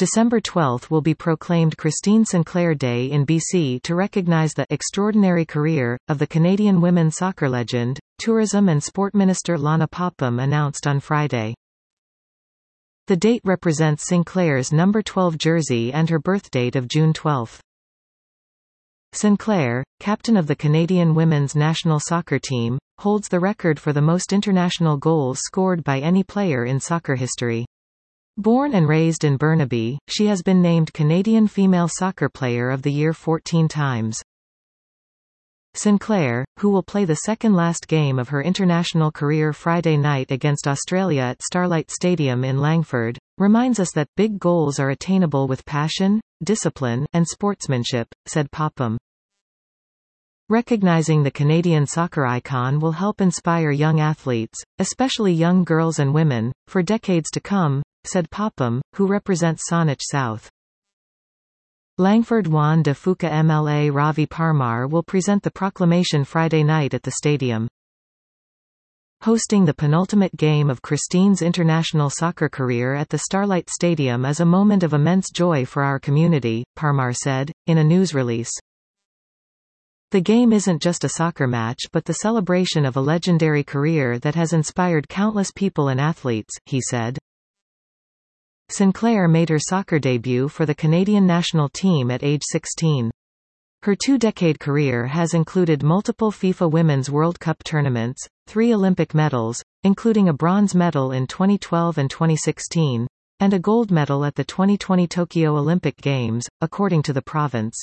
December 12 will be proclaimed Christine Sinclair Day in BC to recognise the extraordinary career of the Canadian women's soccer legend, Tourism and Sport Minister Lana Popham announced on Friday. The date represents Sinclair's number 12 jersey and her birthdate of June 12. Sinclair, captain of the Canadian women's national soccer team, holds the record for the most international goals scored by any player in soccer history. Born and raised in Burnaby, she has been named Canadian Female Soccer Player of the Year 14 times. Sinclair, who will play the second-last game of her international career Friday night against Australia at Starlight Stadium in Langford, reminds us that big goals are attainable with passion, discipline, and sportsmanship, said Popham. Recognizing the Canadian soccer icon will help inspire young athletes, especially young girls and women, for decades to come, said Popham, who represents Saanich South. Langford Juan de Fuca MLA Ravi Parmar will present the proclamation Friday night at the stadium. Hosting the penultimate game of Christine's international soccer career at the Starlight Stadium is a moment of immense joy for our community, Parmar said, in a news release. The game isn't just a soccer match but the celebration of a legendary career that has inspired countless people and athletes, he said. Sinclair made her soccer debut for the Canadian national team at age 16. Her two-decade career has included multiple FIFA Women's World Cup tournaments, 3 Olympic medals, including a bronze medal in 2012 and 2016, and a gold medal at the 2020 Tokyo Olympic Games, according to the province.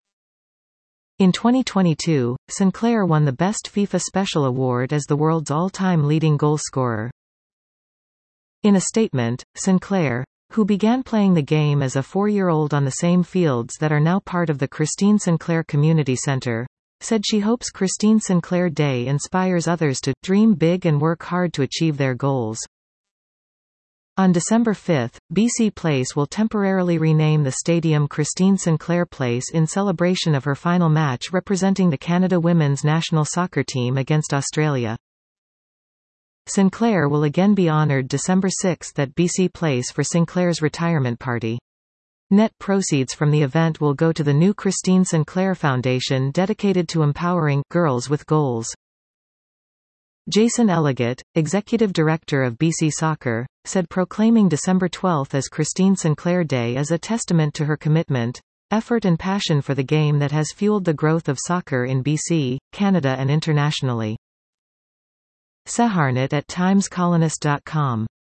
In 2022, Sinclair won the Best FIFA Special Award as the world's all-time leading goal scorer. In a statement, Sinclair, who began playing the game as a 4-year-old on the same fields that are now part of the Christine Sinclair Community Centre, said she hopes Christine Sinclair Day inspires others to dream big and work hard to achieve their goals. On December 5, BC Place will temporarily rename the stadium Christine Sinclair Place in celebration of her final match representing the Canada women's national soccer team against Australia. Sinclair will again be honoured December 6 at BC Place for Sinclair's retirement party. Net proceeds from the event will go to the new Christine Sinclair Foundation dedicated to empowering girls with goals. Jason Elliott, Executive Director of BC Soccer, said proclaiming December 12 as Christine Sinclair Day is a testament to her commitment, effort and passion for the game that has fueled the growth of soccer in BC, Canada and internationally. Seharnat at timescolonist.com